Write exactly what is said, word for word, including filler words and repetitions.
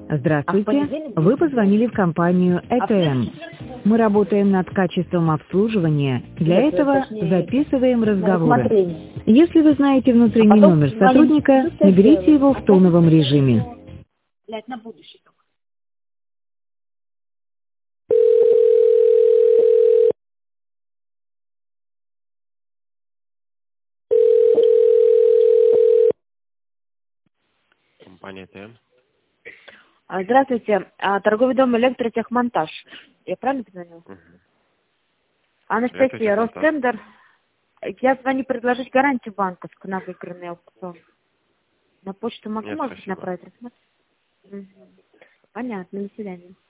Здравствуйте, вы позвонили в компанию и ти эм. Мы работаем над качеством обслуживания, для этого записываем разговоры. Если вы знаете внутренний номер сотрудника, наберите его в тоновом режиме. Компания и ти эм. А, Здравствуйте, а, торговый дом «Электротехмонтаж». Я правильно позвонила? Угу. Анастасия, Ростендер. Я звоню предложить гарантию банковскую на выигранный аукцион. На почту могу, Нет, может, спасибо. направить? Угу. Понятно, до свидания.